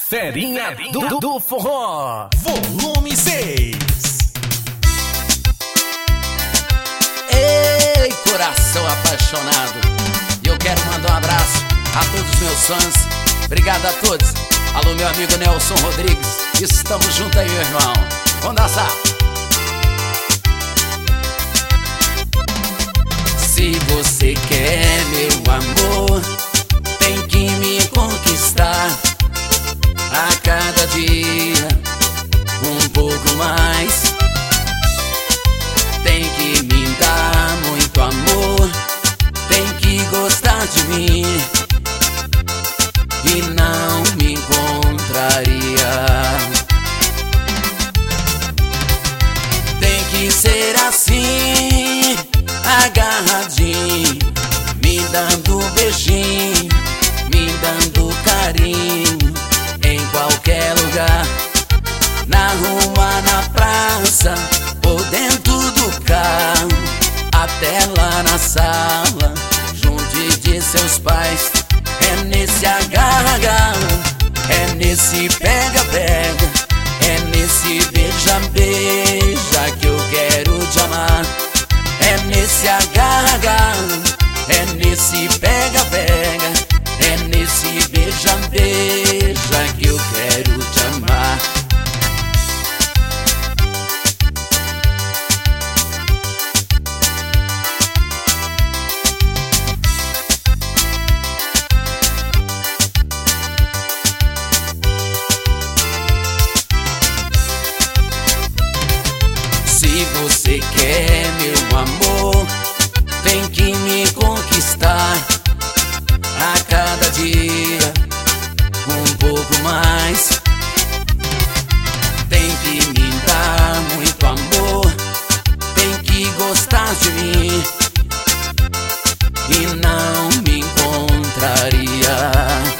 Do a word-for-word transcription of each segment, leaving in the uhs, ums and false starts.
Ferinha do, do Forró, volume seis. Ei, coração apaixonado, eu quero mandar um abraço a todos os meus fãs. Obrigado a todos. Alô, meu amigo Nelson Rodrigues, estamos juntos aí, meu irmão. Vamos dançar. Se você quer meu amor, tem que me conquistar a cada dia um pouco mais. Tem que me dar muito amor, tem que gostar de mim e não me contraria. Tem que ser assim, agarradinho, me dando beijinho, me dando carinho, em qualquer lugar, na rua, na praça ou dentro do carro, até lá na sala, junto de seus pais. É nesse agarra-agarra, é nesse pega-pega, é nesse beija-beija que eu quero te amar. É nesse agarra-agarra, é nesse pega-pega, é nesse beija-beija que eu quero te amar. Se você quer meu amor, tem que me conquistar a cada dia um pouco mais. Tem que me dar muito amor, tem que gostar de mim e não me contraria.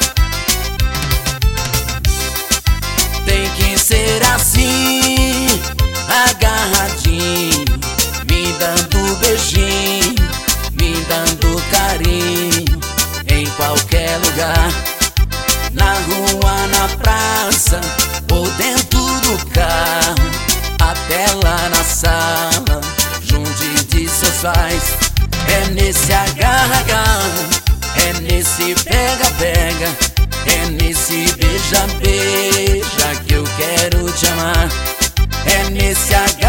Tem que ser assim, agarradinho, me dando beijinho, me dando carinho, em qualquer lugar, na rua, na praça ou dentro do carro, até lá na sala, junto de seus pais. É nesse agarra-agarra, é nesse pega-pega, é nesse beija-beija que eu quero te amar. É nesse agarra